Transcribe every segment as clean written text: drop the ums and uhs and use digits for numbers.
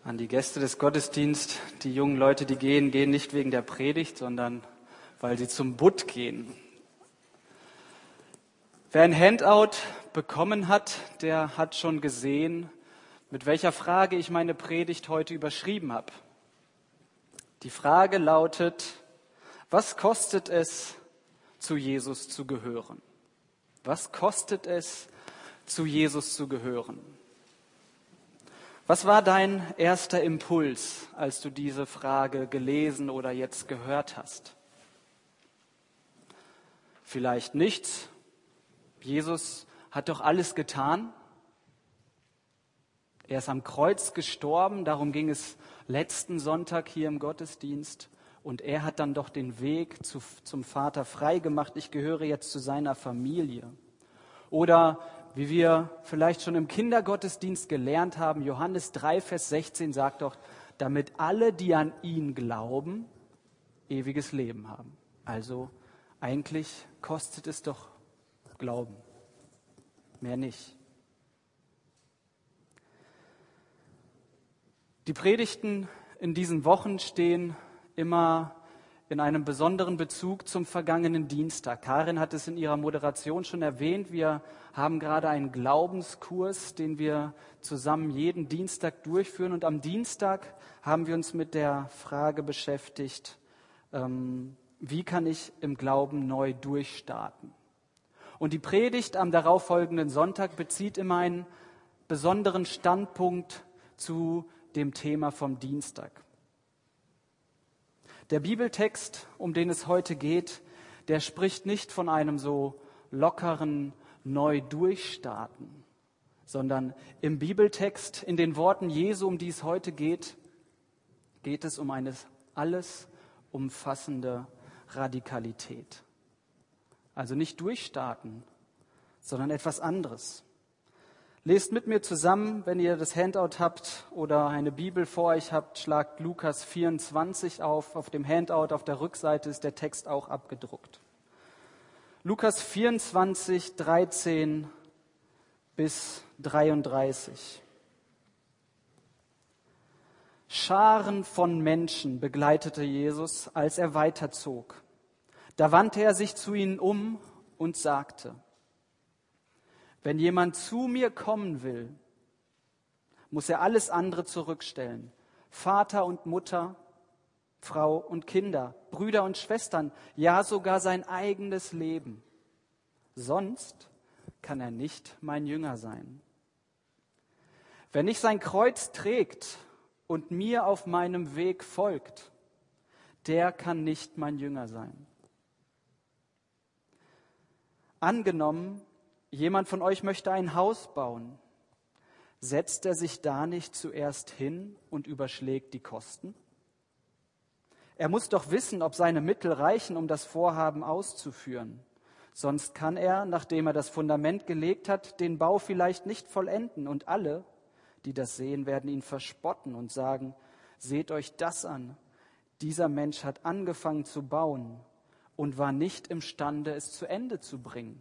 An die Gäste des Gottesdienstes, die jungen Leute, die gehen nicht wegen der Predigt, sondern weil sie zum Butt gehen. Wer ein Handout bekommen hat, der hat schon gesehen, mit welcher Frage ich meine Predigt heute überschrieben habe. Die Frage lautet: Was kostet es, zu Jesus zu gehören? Was kostet es, zu Jesus zu gehören? Was war dein erster Impuls, als du diese Frage gelesen oder jetzt gehört hast? Vielleicht nichts. Jesus hat doch alles getan. Er ist am Kreuz gestorben, darum ging es letzten Sonntag hier im Gottesdienst. Und er hat dann doch den Weg zum Vater frei gemacht. Ich gehöre jetzt zu seiner Familie. Oder wie wir vielleicht schon im Kindergottesdienst gelernt haben, Johannes 3, Vers 16 sagt doch, damit alle, die an ihn glauben, ewiges Leben haben. Also eigentlich kostet es doch Glauben, mehr nicht. Die Predigten in diesen Wochen stehen immer in einem besonderen Bezug zum vergangenen Dienstag. Karin hat es in ihrer Moderation schon erwähnt. Wir haben gerade einen Glaubenskurs, den wir zusammen jeden Dienstag durchführen. Und am Dienstag haben wir uns mit der Frage beschäftigt, wie kann ich im Glauben neu durchstarten? Und die Predigt am darauffolgenden Sonntag bezieht immer einen besonderen Standpunkt zu dem Thema vom Dienstag. Der Bibeltext, um den es heute geht, der spricht nicht von einem so lockeren Neu-Durchstarten, sondern im Bibeltext, in den Worten Jesu, um die es heute geht, geht es um eine alles umfassende Radikalität. Also nicht durchstarten, sondern etwas anderes. Lest mit mir zusammen, wenn ihr das Handout habt oder eine Bibel vor euch habt, schlagt Lukas 24 auf. Auf dem Handout auf der Rückseite ist der Text auch abgedruckt. Lukas 24, 13 bis 33. Scharen von Menschen begleitete Jesus, als er weiterzog. Da wandte er sich zu ihnen um und sagte: Wenn jemand zu mir kommen will, muss er alles andere zurückstellen. Vater und Mutter, Frau und Kinder, Brüder und Schwestern, ja sogar sein eigenes Leben. Sonst kann er nicht mein Jünger sein. Wer nicht sein Kreuz trägt und mir auf meinem Weg folgt, der kann nicht mein Jünger sein. Angenommen, jemand von euch möchte ein Haus bauen. Setzt er sich da nicht zuerst hin und überschlägt die Kosten? Er muss doch wissen, ob seine Mittel reichen, um das Vorhaben auszuführen. Sonst kann er, nachdem er das Fundament gelegt hat, den Bau vielleicht nicht vollenden. Und alle, die das sehen, werden ihn verspotten und sagen: Seht euch das an. Dieser Mensch hat angefangen zu bauen und war nicht imstande, es zu Ende zu bringen.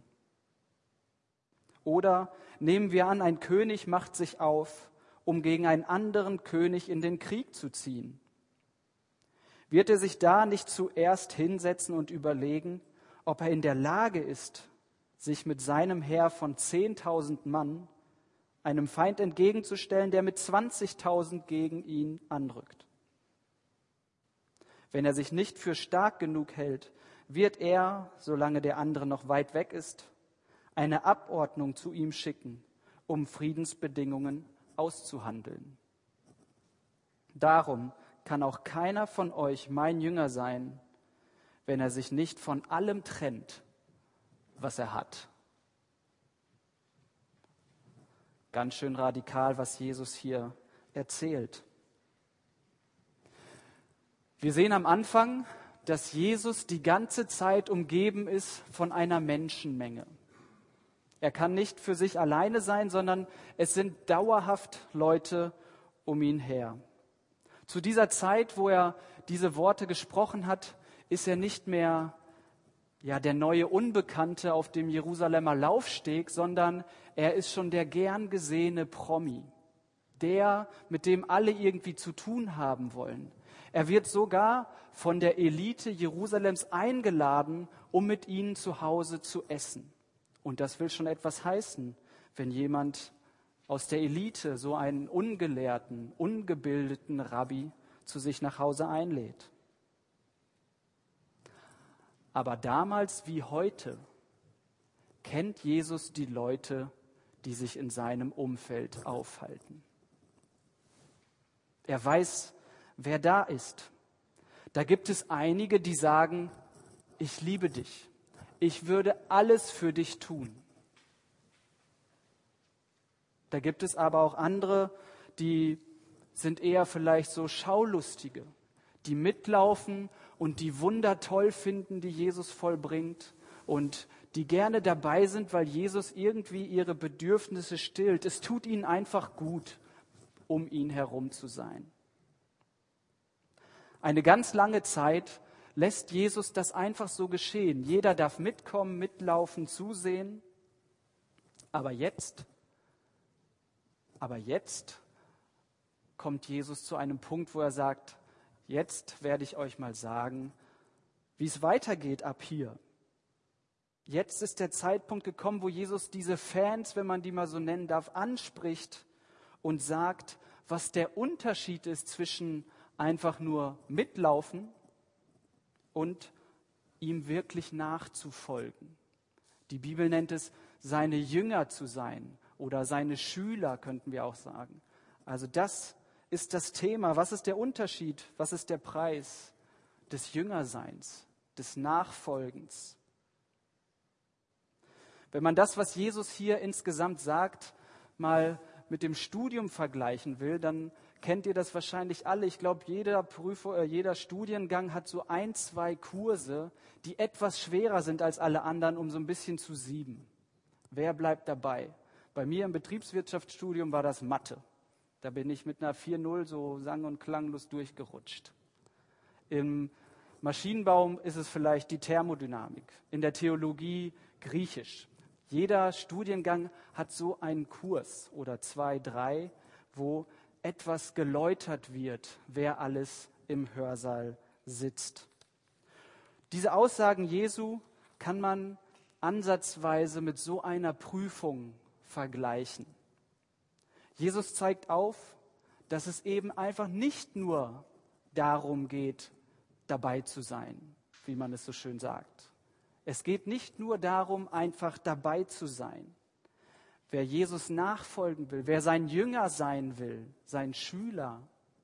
Oder nehmen wir an, ein König macht sich auf, um gegen einen anderen König in den Krieg zu ziehen. Wird er sich da nicht zuerst hinsetzen und überlegen, ob er in der Lage ist, sich mit seinem Heer von 10.000 Mann einem Feind entgegenzustellen, der mit 20.000 gegen ihn anrückt? Wenn er sich nicht für stark genug hält, wird er, solange der andere noch weit weg ist, eine Abordnung zu ihm schicken, um Friedensbedingungen auszuhandeln. Darum kann auch keiner von euch mein Jünger sein, wenn er sich nicht von allem trennt, was er hat. Ganz schön radikal, was Jesus hier erzählt. Wir sehen am Anfang, dass Jesus die ganze Zeit umgeben ist von einer Menschenmenge. Er kann nicht für sich alleine sein, sondern es sind dauerhaft Leute um ihn her. Zu dieser Zeit, wo er diese Worte gesprochen hat, ist er nicht mehr der neue Unbekannte auf dem Jerusalemer Laufsteg, sondern er ist schon der gern gesehene Promi. Der, mit dem alle irgendwie zu tun haben wollen. Er wird sogar von der Elite Jerusalems eingeladen, um mit ihnen zu Hause zu essen. Und das will schon etwas heißen, wenn jemand aus der Elite so einen ungelehrten, ungebildeten Rabbi zu sich nach Hause einlädt. Aber damals wie heute kennt Jesus die Leute, die sich in seinem Umfeld aufhalten. Er weiß, wer da ist. Da gibt es einige, die sagen, ich liebe dich. Ich würde alles für dich tun. Da gibt es aber auch andere, die sind eher vielleicht so Schaulustige, die mitlaufen und die Wunder toll finden, die Jesus vollbringt und die gerne dabei sind, weil Jesus irgendwie ihre Bedürfnisse stillt. Es tut ihnen einfach gut, um ihn herum zu sein. Eine ganz lange Zeit lässt Jesus das einfach so geschehen. Jeder darf mitkommen, mitlaufen, zusehen. Aber jetzt kommt Jesus zu einem Punkt, wo er sagt, jetzt werde ich euch mal sagen, wie es weitergeht ab hier. Jetzt ist der Zeitpunkt gekommen, wo Jesus diese Fans, wenn man die mal so nennen darf, anspricht und sagt, was der Unterschied ist zwischen einfach nur mitlaufen und ihm wirklich nachzufolgen. Die Bibel nennt es, seine Jünger zu sein oder seine Schüler, könnten wir auch sagen. Also das ist das Thema. Was ist der Unterschied? Was ist der Preis des Jüngerseins, des Nachfolgens? Wenn man das, was Jesus hier insgesamt sagt, mal mit dem Studium vergleichen will, dann kennt ihr das wahrscheinlich alle. Ich glaube, jeder Studiengang hat so 1, 2 Kurse, die etwas schwerer sind als alle anderen, um so ein bisschen zu sieben. Wer bleibt dabei? Bei mir im Betriebswirtschaftsstudium war das Mathe. Da bin ich mit einer 4,0 so sang- und klanglos durchgerutscht. Im Maschinenbau ist es vielleicht die Thermodynamik, in der Theologie Griechisch. Jeder Studiengang hat so einen Kurs oder 2, 3, wo etwas geläutert wird, wer alles im Hörsaal sitzt. Diese Aussagen Jesu kann man ansatzweise mit so einer Prüfung vergleichen. Jesus zeigt auf, dass es eben einfach nicht nur darum geht, dabei zu sein, wie man es so schön sagt. Es geht nicht nur darum, einfach dabei zu sein. Wer Jesus nachfolgen will, wer sein Jünger sein will, sein Schüler,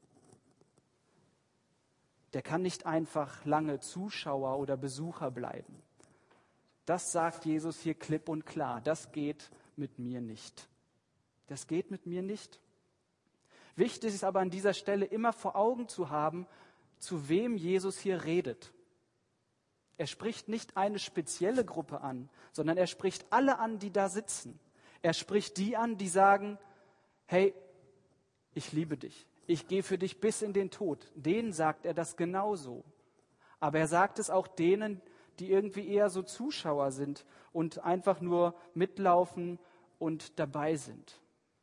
der kann nicht einfach lange Zuschauer oder Besucher bleiben. Das sagt Jesus hier klipp und klar. Das geht mit mir nicht. Das geht mit mir nicht. Wichtig ist aber an dieser Stelle immer vor Augen zu haben, zu wem Jesus hier redet. Er spricht nicht eine spezielle Gruppe an, sondern er spricht alle an, die da sitzen. Er spricht die an, die sagen, hey, ich liebe dich. Ich gehe für dich bis in den Tod. Denen sagt er das genauso. Aber er sagt es auch denen, die irgendwie eher so Zuschauer sind und einfach nur mitlaufen und dabei sind.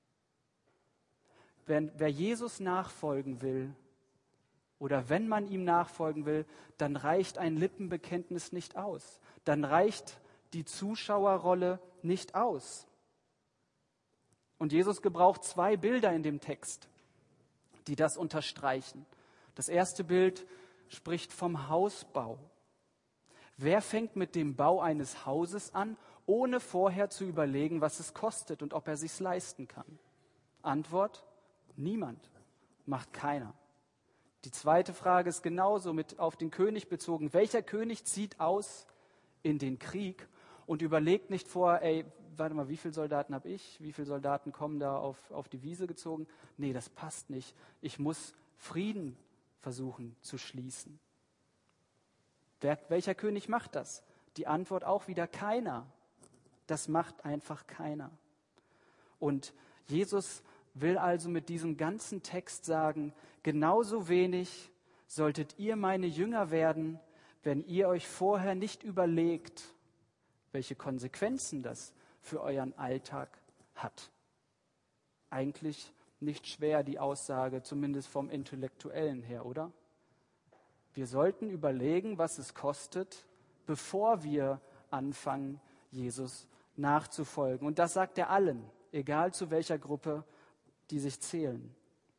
Wer Jesus nachfolgen will, oder wenn man ihm nachfolgen will, dann reicht ein Lippenbekenntnis nicht aus. Dann reicht die Zuschauerrolle nicht aus. Und Jesus gebraucht 2 Bilder in dem Text, die das unterstreichen. Das erste Bild spricht vom Hausbau. Wer fängt mit dem Bau eines Hauses an, ohne vorher zu überlegen, was es kostet und ob er es sich leisten kann? Antwort: niemand, macht keiner. Die zweite Frage ist genauso mit auf den König bezogen. Welcher König zieht aus in den Krieg und überlegt nicht vor, warte mal, wie viele Soldaten habe ich? Wie viele Soldaten kommen da auf die Wiese gezogen? Nee, das passt nicht. Ich muss Frieden versuchen zu schließen. Welcher König macht das? Die Antwort auch wieder keiner. Das macht einfach keiner. Und Jesus will also mit diesem ganzen Text sagen, genauso wenig solltet ihr meine Jünger werden, wenn ihr euch vorher nicht überlegt, welche Konsequenzen das für euren Alltag hat. Eigentlich nicht schwer, die Aussage, zumindest vom Intellektuellen her, oder? Wir sollten überlegen, was es kostet, bevor wir anfangen, Jesus nachzufolgen. Und das sagt er allen, egal zu welcher Gruppe die sich zählen.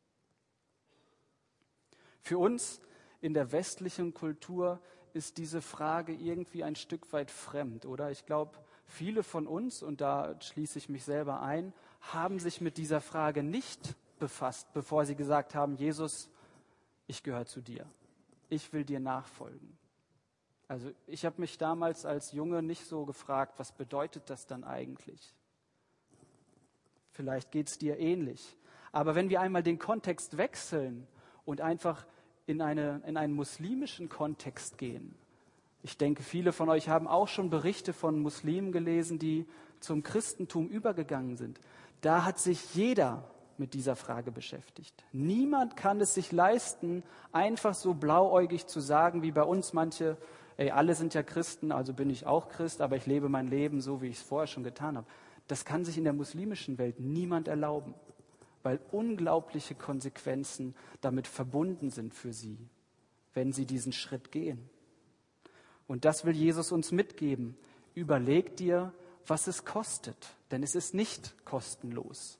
Für uns in der westlichen Kultur ist diese Frage irgendwie ein Stück weit fremd, oder? Ich glaube, viele von uns, und da schließe ich mich selber ein, haben sich mit dieser Frage nicht befasst, bevor sie gesagt haben, Jesus, ich gehöre zu dir. Ich will dir nachfolgen. Also ich habe mich damals als Junge nicht so gefragt, was bedeutet das dann eigentlich? Vielleicht geht es dir ähnlich. Aber wenn wir einmal den Kontext wechseln und einfach in einen muslimischen Kontext gehen, ich denke, viele von euch haben auch schon Berichte von Muslimen gelesen, die zum Christentum übergegangen sind. Da hat sich jeder mit dieser Frage beschäftigt. Niemand kann es sich leisten, einfach so blauäugig zu sagen, wie bei uns manche, alle sind ja Christen, also bin ich auch Christ, aber ich lebe mein Leben so, wie ich es vorher schon getan habe. Das kann sich in der muslimischen Welt niemand erlauben, weil unglaubliche Konsequenzen damit verbunden sind für sie, wenn sie diesen Schritt gehen. Und das will Jesus uns mitgeben. Überleg dir, was es kostet, denn es ist nicht kostenlos.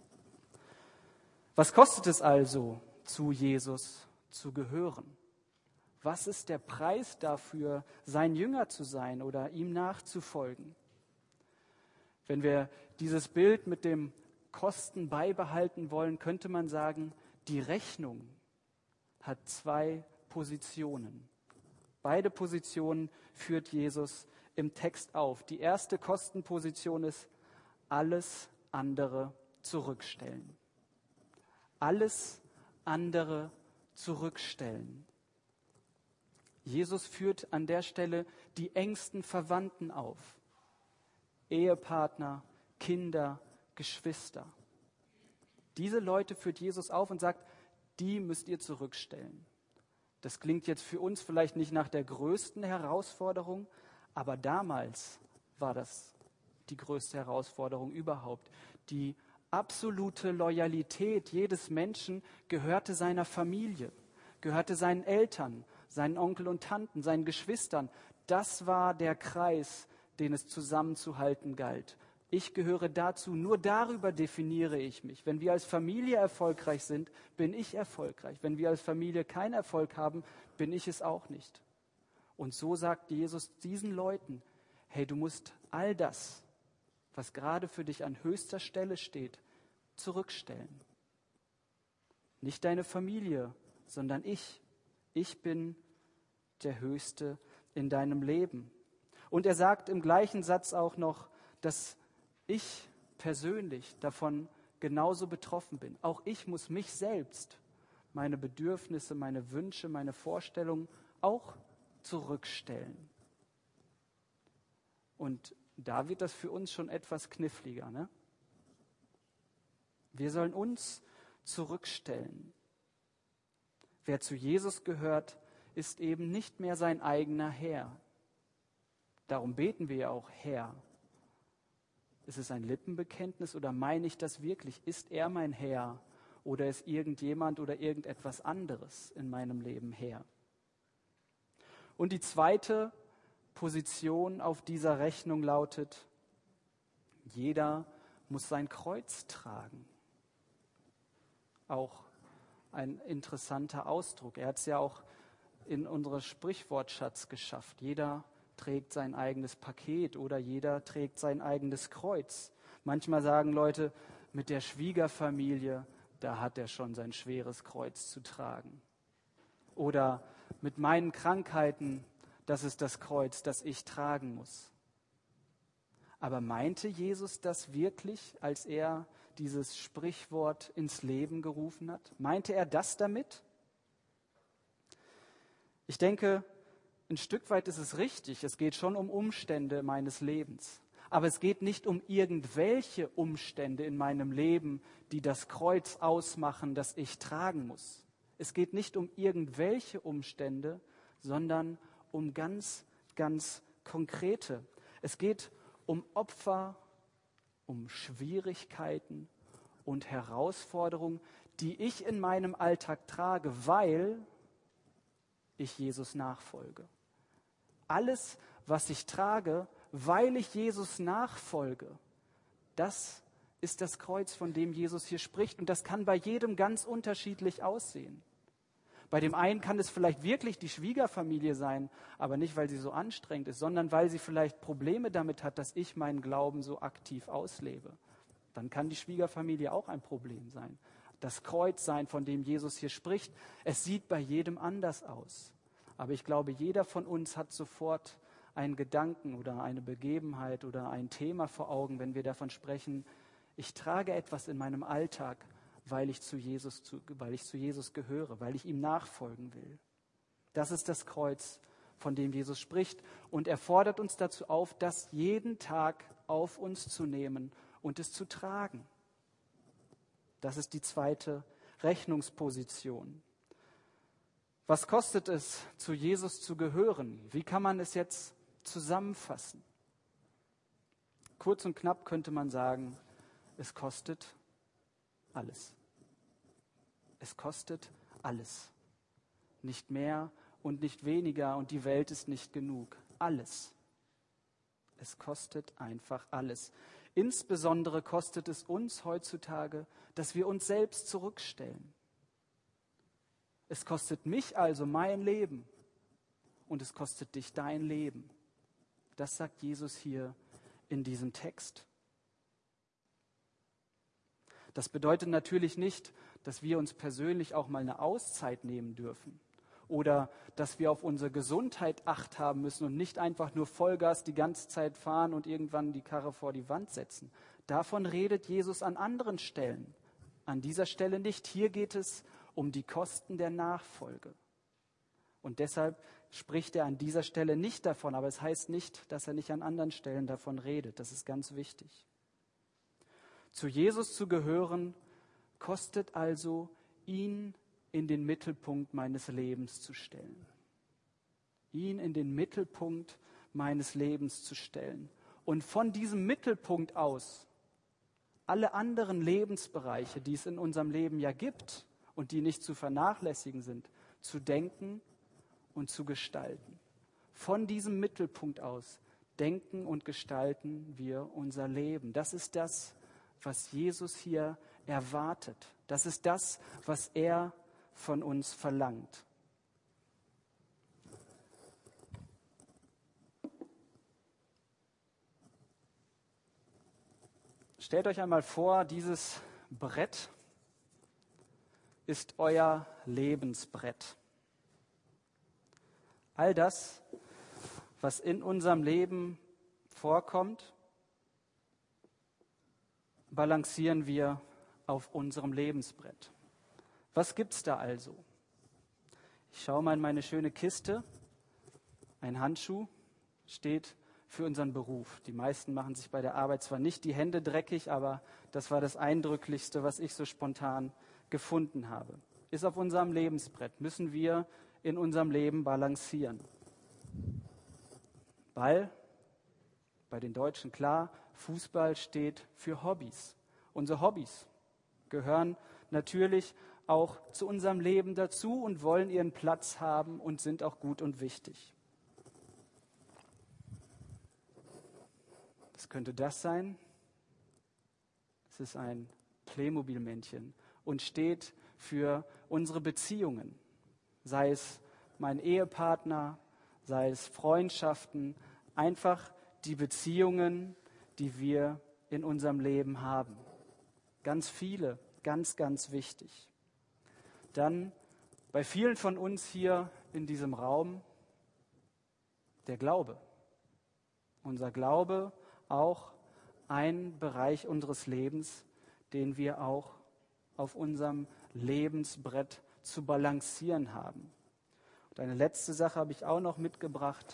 Was kostet es also, zu Jesus zu gehören? Was ist der Preis dafür, sein Jünger zu sein oder ihm nachzufolgen? Wenn wir dieses Bild mit dem Kosten beibehalten wollen, könnte man sagen, die Rechnung hat zwei Positionen. Beide Positionen führt Jesus im Text auf. Die erste Kostenposition ist, alles andere zurückstellen. Alles andere zurückstellen. Jesus führt an der Stelle die engsten Verwandten auf. Ehepartner, Kinder, Geschwister. Diese Leute führt Jesus auf und sagt, die müsst ihr zurückstellen. Das klingt jetzt für uns vielleicht nicht nach der größten Herausforderung, aber damals war das die größte Herausforderung überhaupt. Die absolute Loyalität jedes Menschen gehörte seiner Familie, gehörte seinen Eltern, seinen Onkel und Tanten, seinen Geschwistern. Das war der Kreis, den es zusammenzuhalten galt. Ich gehöre dazu, nur darüber definiere ich mich. Wenn wir als Familie erfolgreich sind, bin ich erfolgreich. Wenn wir als Familie keinen Erfolg haben, bin ich es auch nicht. Und so sagt Jesus diesen Leuten, hey, du musst all das, was gerade für dich an höchster Stelle steht, zurückstellen. Nicht deine Familie, sondern ich. Ich bin der Höchste in deinem Leben. Und er sagt im gleichen Satz auch noch, dass ich persönlich davon genauso betroffen bin. Auch ich muss mich selbst, meine Bedürfnisse, meine Wünsche, meine Vorstellungen auch zurückstellen. Und da wird das für uns schon etwas kniffliger, ne? Wir sollen uns zurückstellen. Wer zu Jesus gehört, ist eben nicht mehr sein eigener Herr. Darum beten wir ja auch Herr. Ist es ein Lippenbekenntnis oder meine ich das wirklich? Ist er mein Herr oder ist irgendjemand oder irgendetwas anderes in meinem Leben Herr? Und die zweite Position auf dieser Rechnung lautet, jeder muss sein Kreuz tragen. Auch ein interessanter Ausdruck. Er hat es ja auch in unseren Sprichwortschatz geschafft. Jeder trägt sein eigenes Paket oder jeder trägt sein eigenes Kreuz. Manchmal sagen Leute, mit der Schwiegerfamilie, da hat er schon sein schweres Kreuz zu tragen. Oder mit meinen Krankheiten, das ist das Kreuz, das ich tragen muss. Aber meinte Jesus das wirklich, als er dieses Sprichwort ins Leben gerufen hat? Meinte er das damit? Ich denke, ein Stück weit ist es richtig. Es geht schon um Umstände meines Lebens. Aber es geht nicht um irgendwelche Umstände in meinem Leben, die das Kreuz ausmachen, das ich tragen muss. Es geht nicht um irgendwelche Umstände, sondern um ganz, ganz konkrete. Es geht um Opfer, um Schwierigkeiten, und Herausforderungen, die ich in meinem Alltag trage, weil ich Jesus nachfolge. Alles, was ich trage, weil ich Jesus nachfolge, das ist das Kreuz, von dem Jesus hier spricht. Und das kann bei jedem ganz unterschiedlich aussehen. Bei dem einen kann es vielleicht wirklich die Schwiegerfamilie sein, aber nicht, weil sie so anstrengend ist, sondern weil sie vielleicht Probleme damit hat, dass ich meinen Glauben so aktiv auslebe. Dann kann die Schwiegerfamilie auch ein Problem sein. Das Kreuz sein, von dem Jesus hier spricht, es sieht bei jedem anders aus. Aber ich glaube, jeder von uns hat sofort einen Gedanken oder eine Begebenheit oder ein Thema vor Augen, wenn wir davon sprechen, ich trage etwas in meinem Alltag, weil ich zu Jesus gehöre, weil ich ihm nachfolgen will. Das ist das Kreuz, von dem Jesus spricht. Und er fordert uns dazu auf, das jeden Tag auf uns zu nehmen und es zu tragen. Das ist die zweite Rechnungsposition. Was kostet es, zu Jesus zu gehören? Wie kann man es jetzt zusammenfassen? Kurz und knapp könnte man sagen, es kostet alles. Es kostet alles. Nicht mehr und nicht weniger und die Welt ist nicht genug. Alles. Es kostet einfach alles. Insbesondere kostet es uns heutzutage, dass wir uns selbst zurückstellen. Es kostet mich also mein Leben und es kostet dich dein Leben. Das sagt Jesus hier in diesem Text. Das bedeutet natürlich nicht, dass wir uns persönlich auch mal eine Auszeit nehmen dürfen oder dass wir auf unsere Gesundheit Acht haben müssen und nicht einfach nur Vollgas die ganze Zeit fahren und irgendwann die Karre vor die Wand setzen. Davon redet Jesus an anderen Stellen. An dieser Stelle nicht. Hier geht es um die Kosten der Nachfolge. Und deshalb spricht er an dieser Stelle nicht davon, aber es heißt nicht, dass er nicht an anderen Stellen davon redet. Das ist ganz wichtig. Zu Jesus zu gehören, kostet also, ihn in den Mittelpunkt meines Lebens zu stellen. Ihn in den Mittelpunkt meines Lebens zu stellen. Und von diesem Mittelpunkt aus alle anderen Lebensbereiche, die es in unserem Leben ja gibt und die nicht zu vernachlässigen sind, zu denken und zu gestalten. Von diesem Mittelpunkt aus denken und gestalten wir unser Leben. Das ist das, was Jesus hier erwartet. Das ist das, was er von uns verlangt. Stellt euch einmal vor, dieses Brett ist euer Lebensbrett. All das, was in unserem Leben vorkommt, balancieren wir auf unserem Lebensbrett. Was gibt's da also? Ich schaue mal in meine schöne Kiste. Ein Handschuh steht für unseren Beruf. Die meisten machen sich bei der Arbeit zwar nicht die Hände dreckig, aber das war das Eindrücklichste, was ich so spontan gefunden habe. Ist auf unserem Lebensbrett, müssen wir in unserem Leben balancieren. Ball, bei den Deutschen klar, Fußball steht für Hobbys. Unsere Hobbys gehören natürlich auch zu unserem Leben dazu und wollen ihren Platz haben und sind auch gut und wichtig. Was könnte das sein? Es ist ein Playmobil-Männchen und steht für unsere Beziehungen, sei es mein Ehepartner, sei es Freundschaften, einfach die Beziehungen, die wir in unserem Leben haben. Ganz viele, ganz, ganz wichtig. Dann bei vielen von uns hier in diesem Raum der Glaube. Unser Glaube auch ein Bereich unseres Lebens, den wir auch auf unserem Lebensbrett zu balancieren haben. Und eine letzte Sache habe ich auch noch mitgebracht,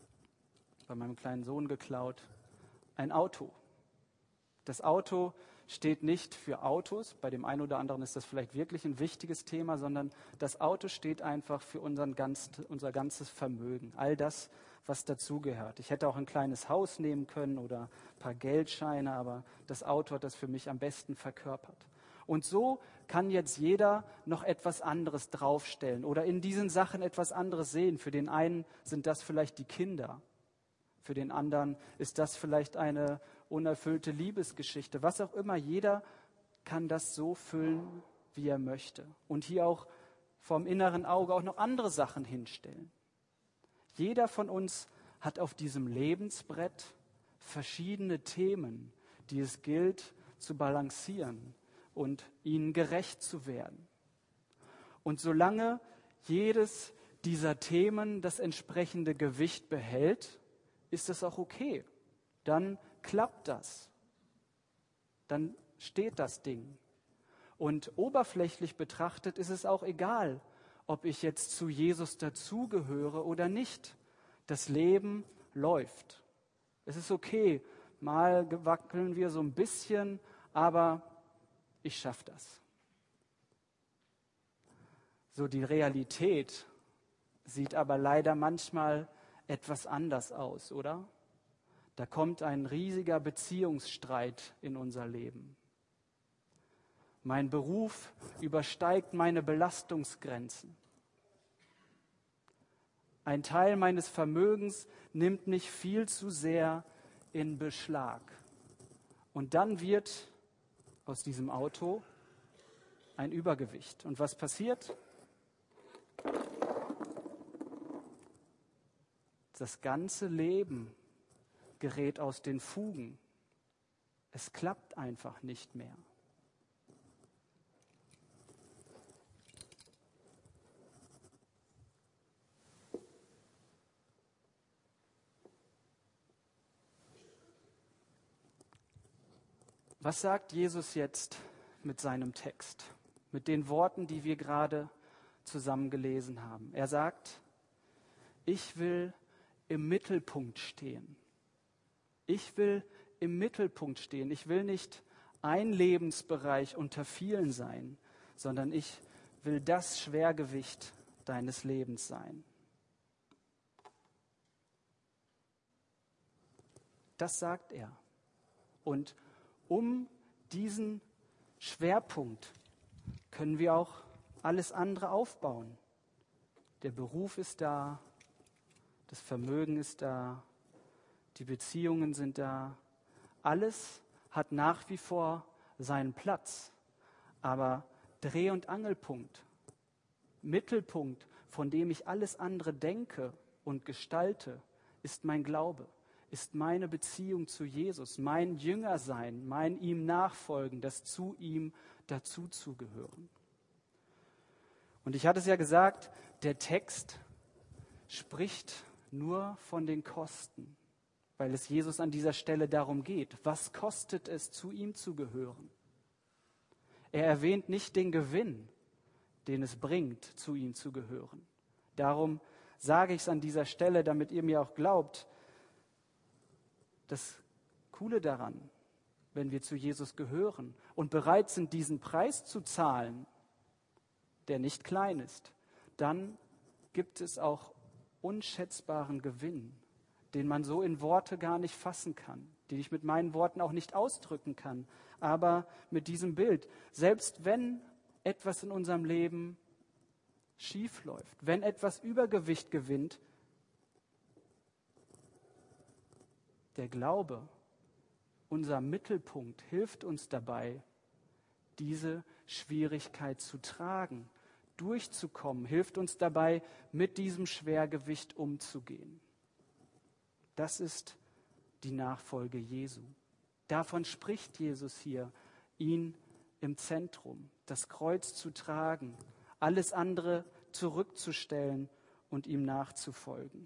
bei meinem kleinen Sohn geklaut, ein Auto. Das Auto steht nicht für Autos, bei dem einen oder anderen ist das vielleicht wirklich ein wichtiges Thema, sondern das Auto steht einfach für unser ganzes Vermögen, all das, was dazugehört. Ich hätte auch ein kleines Haus nehmen können oder ein paar Geldscheine, aber das Auto hat das für mich am besten verkörpert. Und so kann jetzt jeder noch etwas anderes draufstellen oder in diesen Sachen etwas anderes sehen. Für den einen sind das vielleicht die Kinder. Für den anderen ist das vielleicht eine unerfüllte Liebesgeschichte. Was auch immer, jeder kann das so füllen, wie er möchte. Und hier auch vom inneren Auge auch noch andere Sachen hinstellen. Jeder von uns hat auf diesem Lebensbrett verschiedene Themen, die es gilt zu balancieren und ihnen gerecht zu werden. Und solange jedes dieser Themen das entsprechende Gewicht behält, ist es auch okay. Dann klappt das. Dann steht das Ding. Und oberflächlich betrachtet ist es auch egal, ob ich jetzt zu Jesus dazugehöre oder nicht. Das Leben läuft. Es ist okay, mal wackeln wir so ein bisschen, aber ich schaffe das. So, die Realität sieht aber leider manchmal etwas anders aus, oder? Da kommt ein riesiger Beziehungsstreit in unser Leben. Mein Beruf übersteigt meine Belastungsgrenzen. Ein Teil meines Vermögens nimmt mich viel zu sehr in Beschlag. Und dann wird aus diesem Auto ein Übergewicht. Und was passiert? Das ganze Leben gerät aus den Fugen. Es klappt einfach nicht mehr. Was sagt Jesus jetzt mit seinem Text, mit den Worten, die wir gerade zusammen gelesen haben? Er sagt, ich will im Mittelpunkt stehen. Ich will im Mittelpunkt stehen. Ich will nicht ein Lebensbereich unter vielen sein, sondern ich will das Schwergewicht deines Lebens sein. Das sagt er. Und um diesen Schwerpunkt können wir auch alles andere aufbauen. Der Beruf ist da, das Vermögen ist da, die Beziehungen sind da. Alles hat nach wie vor seinen Platz. Aber Dreh- und Angelpunkt, Mittelpunkt, von dem ich alles andere denke und gestalte, ist mein Glaube, ist meine Beziehung zu Jesus, mein Jüngersein, mein ihm Nachfolgen, das zu ihm dazuzugehören. Und ich hatte es ja gesagt, der Text spricht nur von den Kosten, weil es Jesus an dieser Stelle darum geht. Was kostet es, zu ihm zu gehören? Er erwähnt nicht den Gewinn, den es bringt, zu ihm zu gehören. Darum sage ich es an dieser Stelle, damit ihr mir auch glaubt, das Coole daran, wenn wir zu Jesus gehören und bereit sind, diesen Preis zu zahlen, der nicht klein ist, dann gibt es auch unschätzbaren Gewinn, den man so in Worte gar nicht fassen kann, den ich mit meinen Worten auch nicht ausdrücken kann, aber mit diesem Bild. Selbst wenn etwas in unserem Leben schief läuft, wenn etwas Übergewicht gewinnt, der Glaube, unser Mittelpunkt, hilft uns dabei, diese Schwierigkeit zu tragen, durchzukommen, hilft uns dabei, mit diesem Schwergewicht umzugehen. Das ist die Nachfolge Jesu. Davon spricht Jesus hier, ihn im Zentrum, das Kreuz zu tragen, alles andere zurückzustellen und ihm nachzufolgen.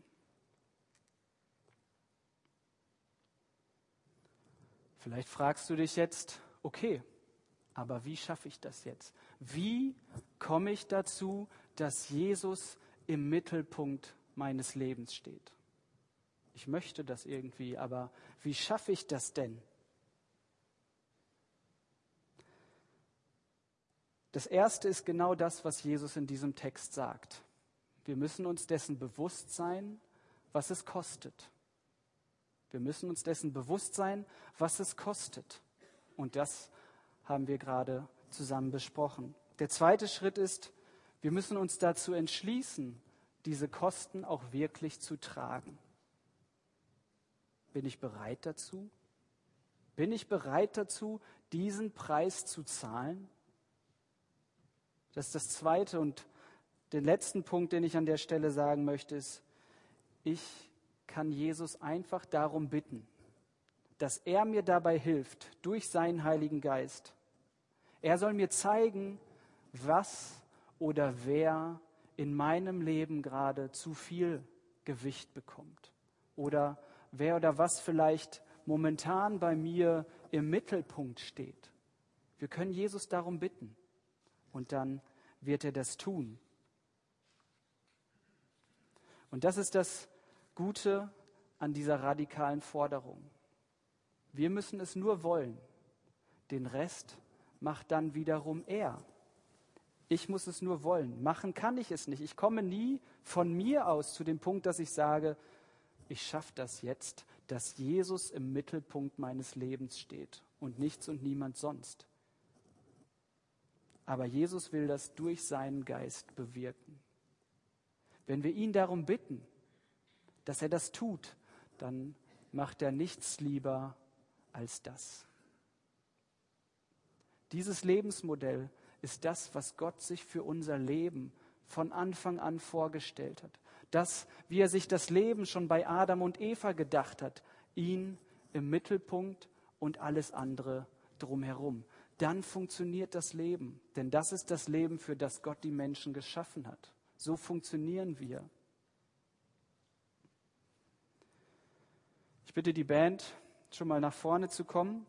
Vielleicht fragst du dich jetzt, okay, aber wie schaffe ich das jetzt? Wie komme ich dazu, dass Jesus im Mittelpunkt meines Lebens steht? Ich möchte das irgendwie, aber wie schaffe ich das denn? Das erste ist genau das, was Jesus in diesem Text sagt. Wir müssen uns dessen bewusst sein, was es kostet. Wir müssen uns dessen bewusst sein, was es kostet. Und das haben wir gerade zusammen besprochen. Der zweite Schritt ist, wir müssen uns dazu entschließen, diese Kosten auch wirklich zu tragen. Bin ich bereit dazu? Bin ich bereit dazu, diesen Preis zu zahlen? Das ist das zweite und den letzten Punkt, den ich an der Stelle sagen möchte, ist, ich kann Jesus einfach darum bitten, dass er mir dabei hilft, durch seinen Heiligen Geist. Er soll mir zeigen, was oder wer in meinem Leben gerade zu viel Gewicht bekommt. Oder wer oder was vielleicht momentan bei mir im Mittelpunkt steht. Wir können Jesus darum bitten und dann wird er das tun. Und das ist das Gute an dieser radikalen Forderung. Wir müssen es nur wollen. Den Rest macht dann wiederum er. Ich muss es nur wollen. Machen kann ich es nicht. Ich komme nie von mir aus zu dem Punkt, dass ich sage, ich schaffe das jetzt, dass Jesus im Mittelpunkt meines Lebens steht und nichts und niemand sonst. Aber Jesus will das durch seinen Geist bewirken. Wenn wir ihn darum bitten, dass er das tut, dann macht er nichts lieber als das. Dieses Lebensmodell ist das, was Gott sich für unser Leben von Anfang an vorgestellt hat. Das, wie er sich das Leben schon bei Adam und Eva gedacht hat, ihn im Mittelpunkt und alles andere drumherum. Dann funktioniert das Leben, denn das ist das Leben, für das Gott die Menschen geschaffen hat. So funktionieren wir. Ich bitte die Band, schon mal nach vorne zu kommen.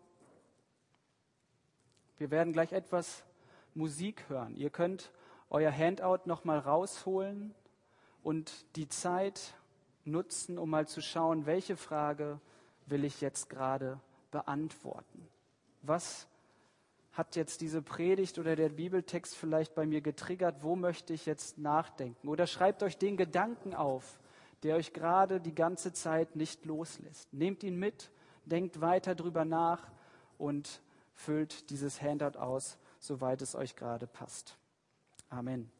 Wir werden gleich etwas Musik hören. Ihr könnt euer Handout noch mal rausholen und die Zeit nutzen, um mal zu schauen, welche Frage will ich jetzt gerade beantworten. Was hat jetzt diese Predigt oder der Bibeltext vielleicht bei mir getriggert? Wo möchte ich jetzt nachdenken? Oder schreibt euch den Gedanken auf, der euch gerade die ganze Zeit nicht loslässt. Nehmt ihn mit, denkt weiter drüber nach und füllt dieses Handout aus, soweit es euch gerade passt. Amen.